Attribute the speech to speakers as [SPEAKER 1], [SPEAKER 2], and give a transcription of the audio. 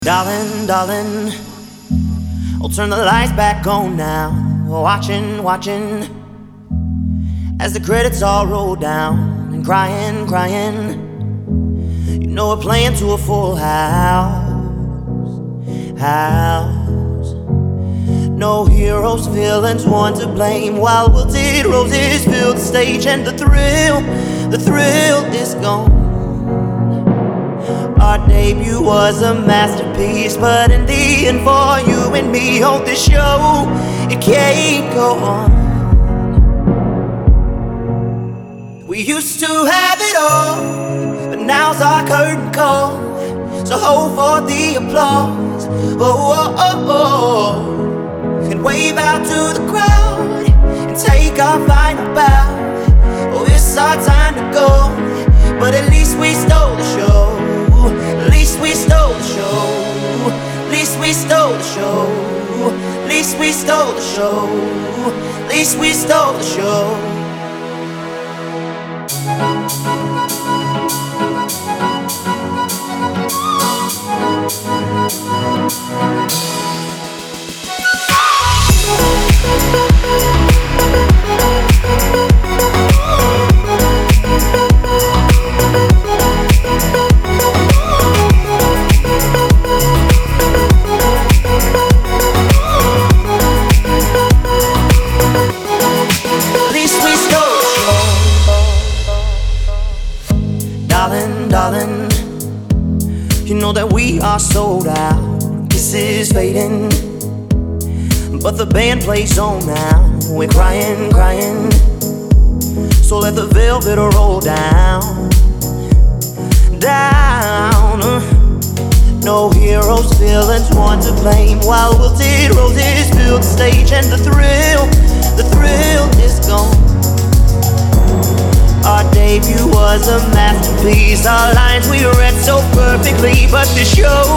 [SPEAKER 1] Darling, darling, I'll turn the lights back on now. Watching, watching, as the credits all roll down. And crying, crying, you know we're playing to a full house. No heroes, villains, one to blame. While wilted roses fill the stage, and the thrill is gone. Our debut was a masterpiece, but in the end, for you and me on this show, it can't go on. We used to have it all, but now's our curtain call. So hold for the applause, oh, oh, oh, and wave out to the crowd and take our final bow. Oh, it's our time to go, but at least we stole the show. At least we stole the show. At least we stole the show. At least we stole the show. At least we stole the show. Darling, you know that we are sold out. Kisses fading, but the band plays on now. We're crying, crying, so let the velvet roll down. No heroes, villains, one to blame. While wilted roses fill the stage, and the thrill is gone. Our debut was a masterpiece. Our lines we read so perfectly, but the show,